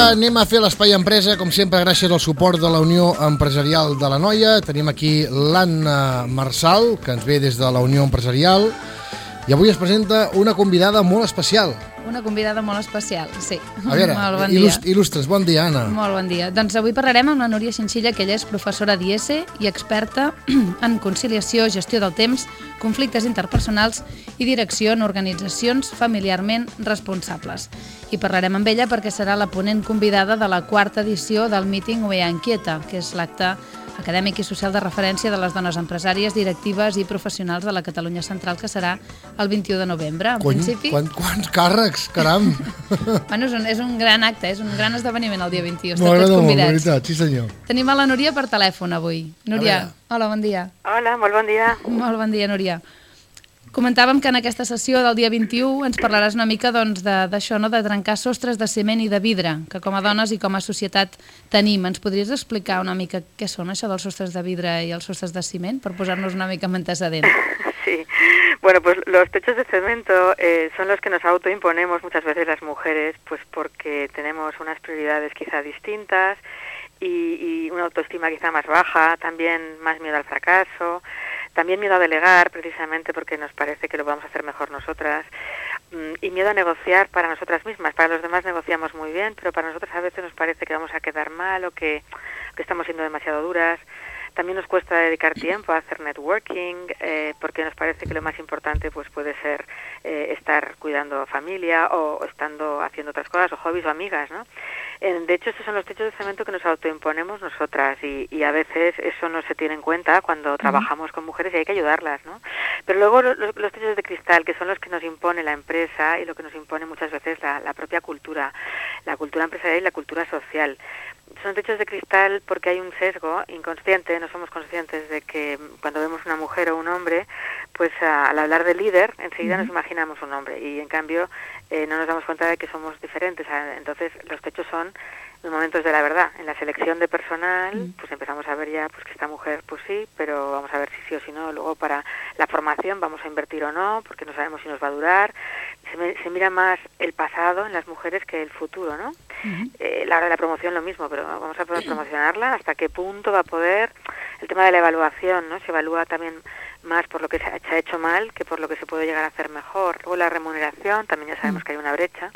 anem a fer l'Espai Empresa, com sempre, gràcies al suport de la Unió Empresarial de l'Anoia. Tenim aquí l'Anna Marçal, que ens ve des de la Unió Empresarial, i avui es presenta una convidada molt especial. Una convidada molt especial, sí. A veure, molt bon dia. Il·lustres, bon dia, Anna. Molt bon dia. Doncs avui parlarem amb la Núria Xinxilla, que ella és professora d'IES i experta en conciliació, gestió del temps, conflictes interpersonals i direcció en organitzacions familiarment responsables. I parlarem amb ella perquè serà la ponent convidada de la 4ª edició del Meeting UEA Inquieta, que és l'acte acadèmic i social de referència de les dones empresàries, directives i professionals de la Catalunya Central, que serà el 21 de novembre. En principi... Quants càrrecs, caram! Bueno, és un gran acte, és un gran esdeveniment el dia 21. M'agrada molt, la veritat, sí senyor. Tenim a la Núria per telèfon avui. Núria, hola, bon dia. Hola, molt bon dia. Molt bon dia, Núria. Comentàvem que en aquesta sessió del dia 21 ens parlaràs una mica d'això, de trencar sostres de ciment i de vidre, que com a dones i com a societat tenim. Ens podries explicar una mica què són això dels sostres de vidre i els sostres de ciment, per posar-nos una mica en antecedent? Sí, bueno, pues los techos de cemento son los que nos autoimponemos muchas veces las mujeres, pues porque tenemos unas prioridades quizá distintas y una autoestima quizá más baja, también más miedo al fracaso, también miedo a delegar, precisamente porque nos parece que lo vamos a hacer mejor nosotras, y miedo a negociar para nosotras mismas. Para los demás negociamos muy bien, pero para nosotras a veces nos parece que vamos a quedar mal o que estamos siendo demasiado duras. También nos cuesta dedicar tiempo a hacer networking, porque nos parece que lo más importante pues puede ser estar cuidando familia o estando haciendo otras cosas, o hobbies o amigas, ¿no? De hecho, estos son los techos de cemento que nos autoimponemos nosotras y a veces eso no se tiene en cuenta cuando trabajamos con mujeres y hay que ayudarlas, ¿no? Pero luego los techos de cristal, que son los que nos impone la empresa y lo que nos impone muchas veces la propia cultura, la cultura empresarial y la cultura social. Son techos de cristal porque hay un sesgo inconsciente, no somos conscientes de que cuando vemos una mujer o un hombre, pues al hablar de líder, enseguida nos imaginamos un hombre y en cambio no nos damos cuenta de que somos diferentes. Entonces los techos son los momentos de la verdad. En la selección de personal, pues empezamos a ver ya pues que esta mujer, pues sí, pero vamos a ver si sí o si no. Luego para la formación vamos a invertir o no, porque no sabemos si nos va a durar. Se mira más el pasado en las mujeres que el futuro, ¿no? La hora de la promoción lo mismo, pero vamos a poder promocionarla, hasta qué punto va a poder. El tema de la evaluación, ¿no? Se evalúa también más por lo que se ha hecho mal que por lo que se puede llegar a hacer mejor. Luego la remuneración, también ya sabemos que hay una brecha.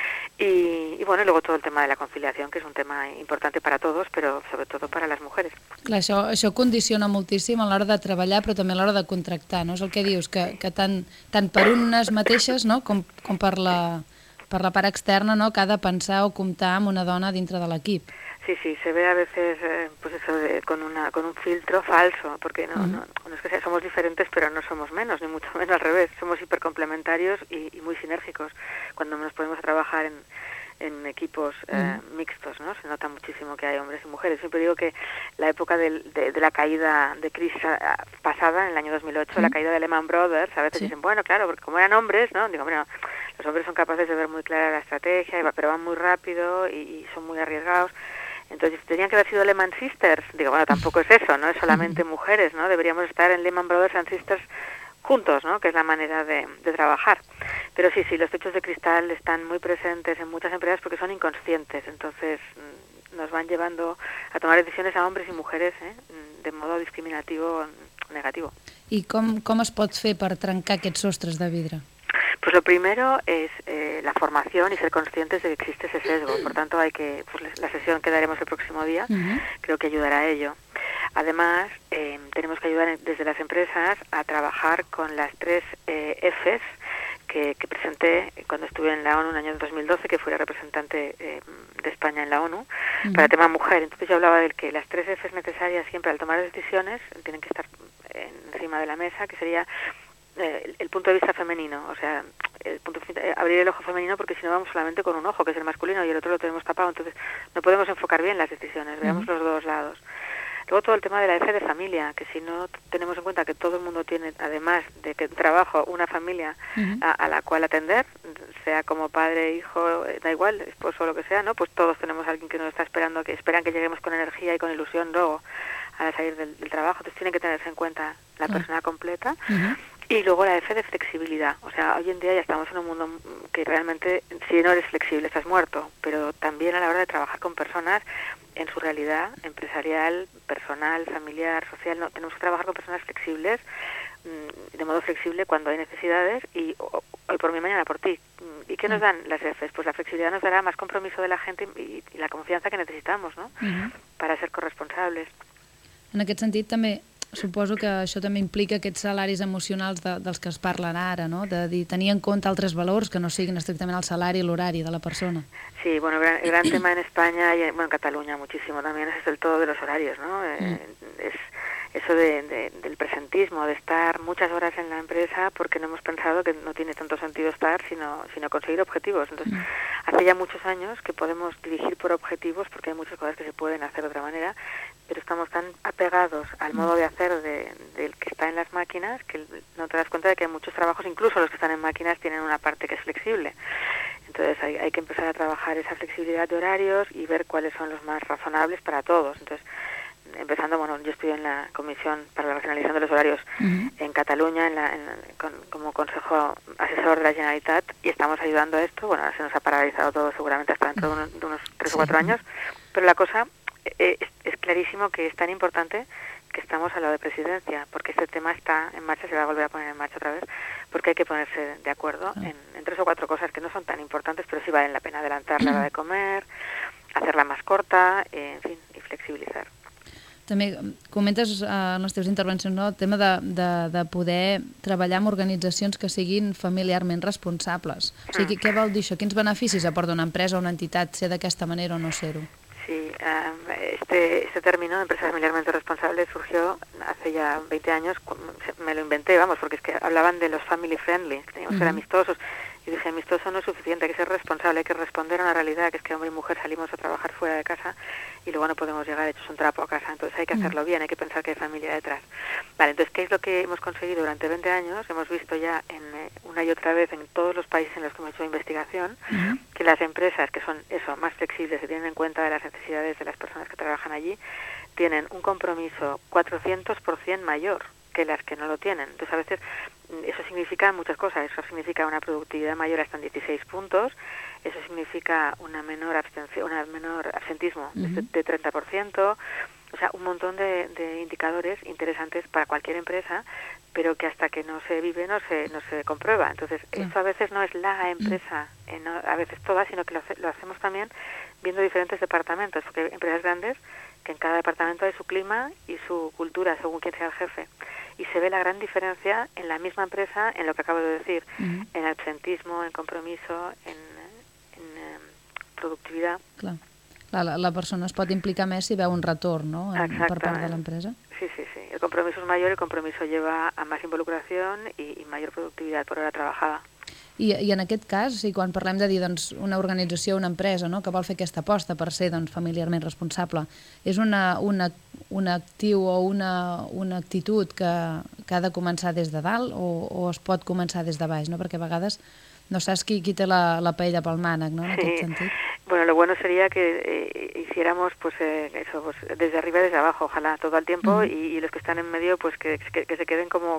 Y bueno, luego todo el tema de la conciliación, que és un tema importante para todos, però sobretot para les mujeres. Clar, això condiciona moltíssim a l'hora de treballar, però també a l'hora de contractar, no? És el que dius, que tant per unes mateixes, no? com per la part externa, no? Que ha de pensar o comptar amb una dona dintre de l'equip. Sí, se ve a veces pues eso con un filtro falso, porque no es que somos diferentes, pero no somos menos, ni mucho menos al revés. Somos hipercomplementarios y muy sinérgicos cuando nos podemos trabajar en equipos mixtos, ¿no? Se nota muchísimo que hay hombres y mujeres. Siempre digo que la época de la caída de crisis pasada, en el año 2008, la caída de Lehman Brothers, a veces dicen, bueno, claro, porque como eran hombres, ¿no? Digo, bueno, los hombres son capaces de ver muy clara la estrategia, pero van muy rápido y son muy arriesgados. Entonces, tenían que haber sido Lehman Sisters. Digo, bueno, tampoco es eso, no es solamente mujeres, ¿no? Deberíamos estar en Lehman Brothers and Sisters juntos, ¿no? Que es la manera de trabajar. Pero sí, los techos de cristal están muy presentes en muchas empresas porque son inconscientes. Entonces, nos van llevando a tomar decisiones a hombres y mujeres de modo discriminativo negativo. I com es pot fer per trencar aquests sostres de vidre? Pues lo primero es la formación y ser conscientes de que existe ese sesgo. Por tanto, pues la sesión que daremos el próximo día creo que ayudará a ello. Además, tenemos que ayudar desde las empresas a trabajar con las 3 Fs que presenté cuando estuve en la ONU en el año 2012, que fui la representante de España en la ONU, para el tema mujer. Entonces yo hablaba de que las 3 Fs necesarias siempre al tomar decisiones tienen que estar encima de la mesa, que sería el punto de vista femenino, o sea, abrir el ojo femenino, porque si no vamos solamente con un ojo, que es el masculino, y el otro lo tenemos tapado, entonces no podemos enfocar bien las decisiones, veamos los dos lados. Luego todo el tema de la F de familia, que si no tenemos en cuenta que todo el mundo tiene, además de que trabajo, una familia a la cual atender, sea como padre, hijo, da igual, esposo o lo que sea, ¿no? Pues todos tenemos a alguien que nos está esperando, que esperan que lleguemos con energía y con ilusión luego a salir del trabajo. Entonces tiene que tenerse en cuenta la persona completa. Y luego la F de flexibilidad. O sea, hoy en día ya estamos en un mundo que realmente, si no eres flexible, estás muerto. Pero también a la hora de trabajar con personas en su realidad empresarial, personal, familiar, social, no, tenemos que trabajar con personas flexibles, de modo flexible cuando hay necesidades y hoy por mí, mañana por ti. ¿Y qué nos dan las Fs? Pues la flexibilidad nos dará más compromiso de la gente y la confiança que necesitamos, no? Para ser corresponsables. En aquest sentit, també suposo que això també implica aquests salaris emocionals dels que es parlen ara, no? De dir, tenir en compte altres valors que no siguin estrictament el salari i l'horari de la persona. Sí, bueno, el gran tema en España y en Cataluña muchísimo también es el todo de los horarios, ¿no? Es eso del presentismo, de estar muchas horas en la empresa porque no hemos pensado que no tiene tanto sentido estar sino conseguir objetivos. Entonces, hace ya muchos años que podemos dirigir por objetivos porque hay muchas cosas que se pueden hacer de otra manera, pero estamos tan apegados al modo de hacer del que está en las máquinas que no te das cuenta de que hay muchos trabajos, incluso los que están en máquinas, tienen una parte que es flexible. Entonces hay que empezar a trabajar esa flexibilidad de horarios y ver cuáles son los más razonables para todos. Entonces, empezando, bueno, yo estoy en la Comisión para la Racionalización de los Horarios en Cataluña, como Consejo Asesor de la Generalitat, y estamos ayudando a esto. Bueno, ahora se nos ha paralizado todo seguramente hasta dentro de unos 3 o 4 años, pero la cosa es clarísimo que es tan importante que estamos a lo de presidencia, porque este tema está en marcha, se va a volver a poner en marcha otra vez, porque hay que ponerse de acuerdo en 3 o 4 cosas que no son tan importantes, pero sí valen la pena: adelantar la hora de comer, hacerla más corta, en fin, y flexibilizar. També comentes en les teves intervencions, no, el tema de poder treballar amb organitzacions que siguin familiarment responsables. O sigui, què vol dir això? Quins beneficis aporta una empresa o una entitat ser d'aquesta manera o no ser-ho? Sí, este término, empresa familiarmente responsable, surgió hace ya 20 años, me lo inventé, vamos, porque es que hablaban de los family friendly, que teníamos que ser amistosos, y dije, amistoso no es suficiente, hay que ser responsable, hay que responder a una realidad, que es que hombre y mujer salimos a trabajar fuera de casa y luego no podemos llegar hechos un trapo a casa, entonces hay que hacerlo bien, hay que pensar que hay familia detrás. Vale, entonces, ¿qué es lo que hemos conseguido durante 20 años? Hemos visto ya una y otra vez en todos los países en los que hemos hecho investigación, que las empresas que son más flexibles, que tienen en cuenta de las necesidades de las personas que trabajan allí, tienen un compromiso 400% mayor que las que no lo tienen. Entonces, a veces eso significa muchas cosas. Eso significa una productividad mayor hasta en 16 puntos, eso significa una menor absentismo de 30%, o sea, un montón de indicadores interesantes para cualquier empresa, pero que hasta que no se vive no se comprueba. Entonces, eso a veces no es la empresa, a veces todas, sino que lo hacemos también viendo diferentes departamentos, porque hay empresas grandes que en cada departamento hay su clima y su cultura, según quién sea el jefe. Y se ve la gran diferencia en la misma empresa, en lo que acabo de decir, en absentismo, en compromiso, en productivitat. Clar. La persona es pot implicar més si veu un retorn, ¿no?, per part de l'empresa. Sí. El compromiso es mayor, el compromiso lleva a más involucración y mayor productividad por hora trabajada. I en aquest cas, quan parlem de dir doncs, una organització, una empresa, no?, que vol fer aquesta aposta per ser doncs, familiarment responsable, és un actiu o una actitud que ha de començar des de dalt o es pot començar des de baix, no? Perquè a vegades no saps qui té la paella pel mànec, no?, en aquest sentit. Bueno, lo bueno sería que hiciéramos desde arriba y desde abajo, ojalá, todo el tiempo, y los que están en medio pues que se queden como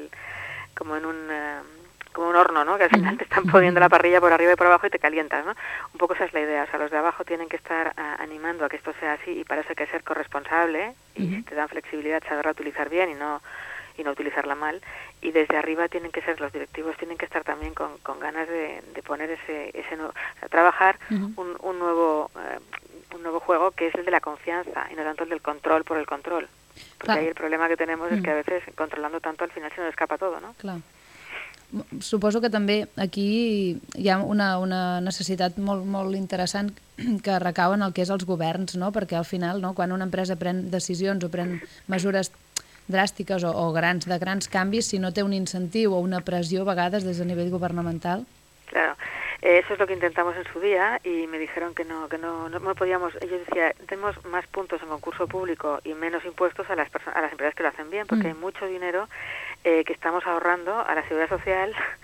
en un horno, ¿no?, que al final te están poniendo la parrilla por arriba y por abajo y te calientas, ¿no? Un poco esa es la idea, o sea, los de abajo tienen que estar animando a que esto sea así, y para eso hay que ser corresponsable, y si te dan flexibilidad, saberla utilizar bien y no utilizarla mal, y desde arriba tienen que ser, los directivos tienen que estar también con ganas de poner trabajar un nuevo juego, que es el de la confianza y no tanto el del control por el control, porque ahí el problema que tenemos es que a veces controlando tanto al final se nos escapa todo, ¿no? Clar. Suposo que també aquí hi ha una necessitat molt interessant que recau en el que és els governs, no? Perquè al final, no, quan una empresa pren decisions o pren mesures dràstiques o grans canvis, si no té un incentiu o una pressió a vegades des de nivell governamental. Claro, eso es lo que intentamos en su día y me dijeron que no podíamos. Ellos decían, tenemos más puntos en concurso público y menos impuestos a las empresas que lo hacen bien, porque hay mucho dinero que estamos ahorrando a la seguridad social,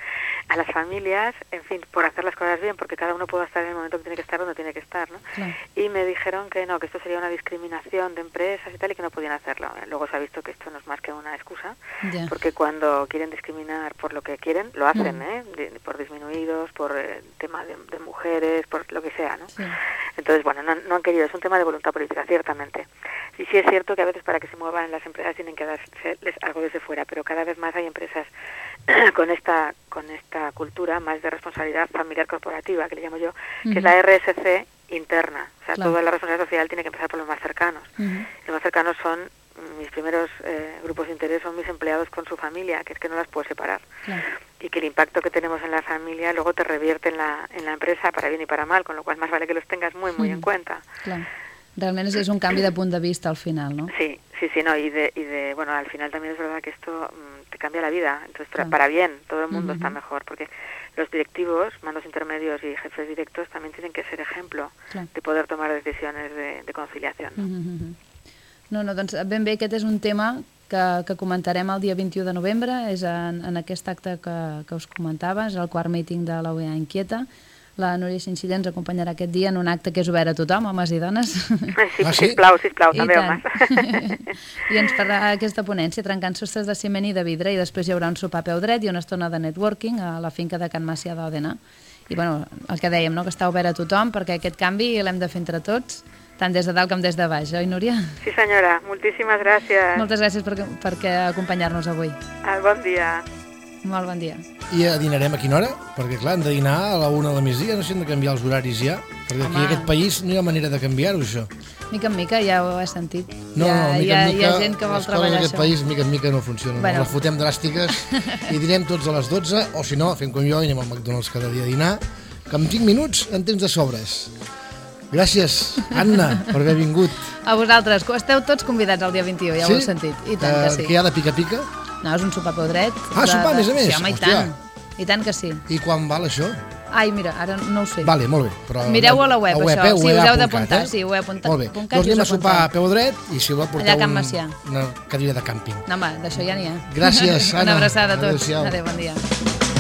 a las familias, en fin, por hacer las cosas bien, porque cada uno puede estar en el momento que tiene que estar donde tiene que estar, ¿no? Claro. Y me dijeron que no, que esto sería una discriminación de empresas y tal, y que no podían hacerlo. Luego se ha visto que esto no es más que una excusa, porque cuando quieren discriminar por lo que quieren, lo hacen, por disminuidos, por tema de mujeres, por lo que sea, ¿no? Sí. Entonces, bueno, no han querido, es un tema de voluntad política, ciertamente. Y sí es cierto que a veces para que se muevan las empresas tienen que darles algo desde fuera, pero cada vez más hay empresas con esta cultura más de responsabilidad familiar corporativa, que le llamo yo, que es la RSC interna. O sea, toda la responsabilidad social tiene que empezar por los más cercanos. Los más cercanos son mis primeros grupos de interés, son mis empleados con su familia, que es que no las puedo separar. Y que el impacto que tenemos en la familia luego te revierte en la empresa para bien y para mal, con lo cual más vale que los tengas muy, muy en cuenta. Claro. Realment és un canvi de punt de vista al final, ¿no? Sí, no, y bueno, al final también es verdad que esto te cambia la vida, entonces para bien, todo el mundo está mejor, porque los directivos, mandos intermedios y jefes directos también tienen que ser ejemplo de poder tomar decisiones de conciliación, ¿no? No, doncs ben bé aquest és un tema que comentarem el dia 21 de novembre, és en aquest acte que us comentava, és el quart míting de la UEA Inquieta. La Núria Chinchilla ens acompanyarà aquest dia en un acte que és obert a tothom, homes i dones. Sí, sisplau, també homes. I ens farà aquesta ponència, trencant sostres de ciment i de vidre, i després hi haurà un sopar a peu dret i una estona de networking a la finca de Can Macià d'Òdena. I bueno, el que dèiem, que està obert a tothom, perquè aquest canvi l'hem de fer entre tots, tant des de dalt com des de baix, oi, Núria? Sí, senyora. Moltíssimes gràcies. Moltes gràcies per acompanyar-nos avui. Bon dia. Molt bon dia. I dinarem a quina hora? Perquè, clar, hem de dinar a la 1 del migdia, no sé si hem de canviar els horaris ja, perquè aquí en aquest país no hi ha manera de canviar-ho, això. Mica en mica, ja ho he sentit. No, mica en mica, hi ha gent que vol treballar les coses d'aquest país, mica en mica no funcionen. Les fotem dràstiques i dinem tots a les 12, o si no, fem com jo i anem al McDonald's cada dia a dinar, que en 5 minuts en temps de sobres. Gràcies, Anna, per haver vingut. A vosaltres, esteu tots convidats el dia 21, ja ho heu sentit. I tant que sí. Què hi ha de pica-pica? No, és un sopar peu dret. Sopar, a més a més? Sí, home, i tant. I tant que sí. I quan val això? Ai, mira, ara no ho sé. Vale, molt bé. Mireu a la web, això. Sí, us heu d'apuntar. Sí, ho he apuntat. Molt bé. Doncs anem a sopar a peu dret i si voleu portar una cadira de càmping. No, home, d'això ja n'hi ha. Gràcies, Anna. Una abraçada a tots. Adéu, bon dia.